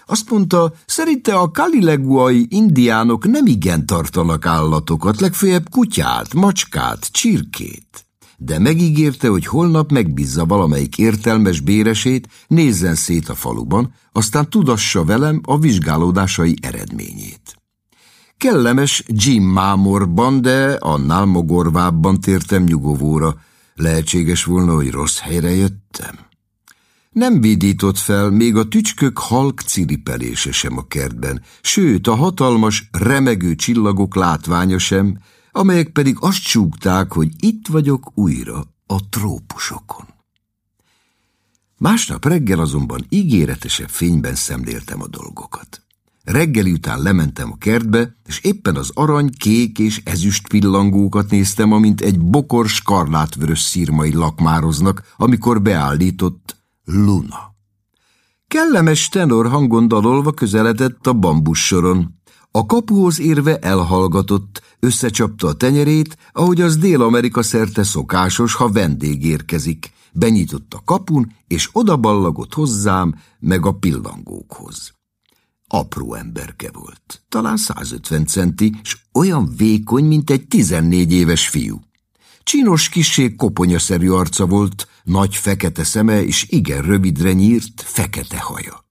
Azt mondta, szerinte a kalileguai indiánok nem igen tartanak állatokat, legfeljebb kutyát, macskát, csirkét. De megígérte, hogy holnap megbízza valamelyik értelmes béresét, nézzen szét a faluban, aztán tudassa velem a vizsgálódásai eredményét. Kellemes Jim mámorban, de annál mogorvábban tértem nyugovóra. Lehetséges volna, hogy rossz helyre jöttem. Nem vidított fel még a tücskök halk ciripelése sem a kertben, sőt a hatalmas, remegő csillagok látványa sem, amelyek pedig azt súgták, hogy itt vagyok újra a trópusokon. Másnap reggel azonban ígéretesebb fényben szemléltem a dolgokat. Reggeli után lementem a kertbe, és éppen az arany, kék és ezüst pillangókat néztem, amint egy bokor skarlátvörös szirmai lakmároznak, amikor beállított Luna. Kellemes tenor hangon dalolva közeledett a bambussoron. A kapuhoz érve elhallgatott, összecsapta a tenyerét, ahogy az Dél-Amerika szerte szokásos, ha vendég érkezik. Benyitott a kapun, és odaballagott hozzám, meg a pillangókhoz. Apró emberke volt, talán 150 centi, s olyan vékony, mint egy 14 éves fiú. Csinos, kissé koponyaszerű arca volt, nagy fekete szeme és igen rövidre nyírt, fekete haja.